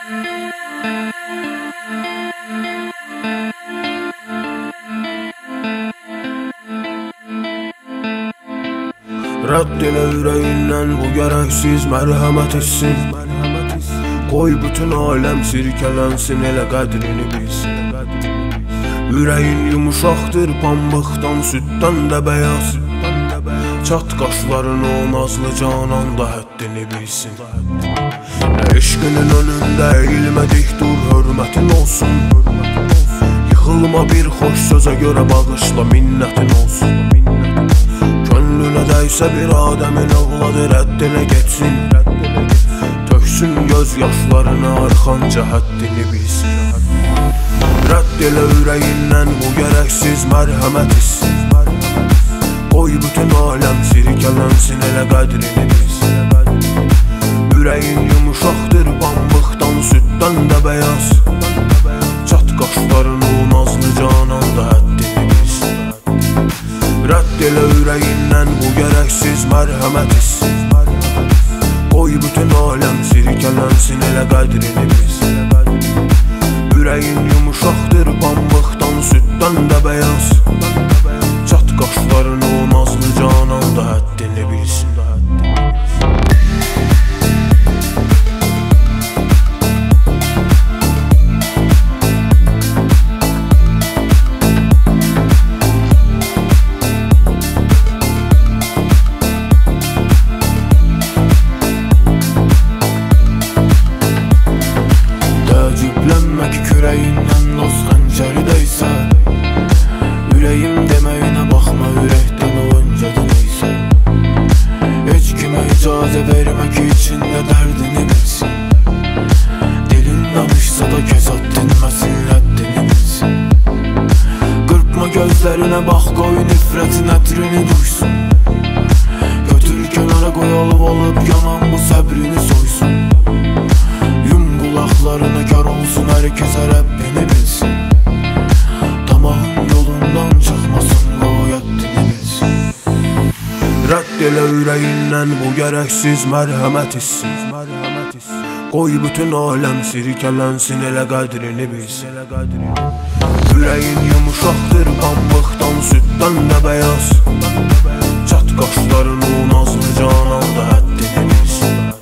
Rədd elə ürəyindən bu gərəksiz mərhəmət hissin. Qoy bütün aləm sirkələnsin, elə qədrini bilsin. Ürəyin yumuşaqdır pambıqdan, süddən də bəyaz. Çat qaşlarını o nazlı canan da həddini bilsin. Nə eşqinin önündə eğilmədik, dur hörmətin olsun. Yıxılma bir xoş sözə görə bağışla, minnətin olsun. Könlünə dəysə bir adəmin ovladı, rəddinə geçsin. Töksün göz yaşlarını, arxanca həddini bilsin. Rədd elə ürəyindən bu gərəksiz mərhəmət hissin. Qoy bütün aləm sirkələnsin, elə qədrini bilsin. Ürəyin yumuşaqdır pambıqdan, süddən də bəyaz. Çat qaşlarını o nazlı canan da həddini bilsin. Rədd elə ürəyindən bu gərəksiz mərhəmət hissin. Qoy bütün aləm sirkələnsin, elə qədrini bilsin. Ürəyin yumuşaqdır pambıqdan, süddən də bəyaz. Çat qaşlarını o nazlı canan da həddini bilsin. Təəccüblənmə ki kürəyindən dost xəncəri dəysə. Ürəyim deməyinə baxma, ürəkdən o öncədə neysə. Heç kimə icazə vermə ki içində dərdini bilsin. Dilin danışsa da kəsat dinməsin, həddini bilsin. Qırpma gözlərinə bax, qoy nifrətin ətrini duysun. Götür kənara qoy, olub yanan bu səbrini soysun. Yum qulaqlarına kar olsun, hər kəsə Rəbbini bilsin. Tamahın yolundan çıxmasın, qoy həddini bilsin. Rədd elə ürəyindən bu gərəksiz mərhəmət hissin. Qoy bütün aləm sirkələnsin, elə qədrini bilsin. Ürəyin yumuşaqdır pambıqdan, süddən də bəyaz. Çat qaşlarını o nazlı canan da həddini bilsin.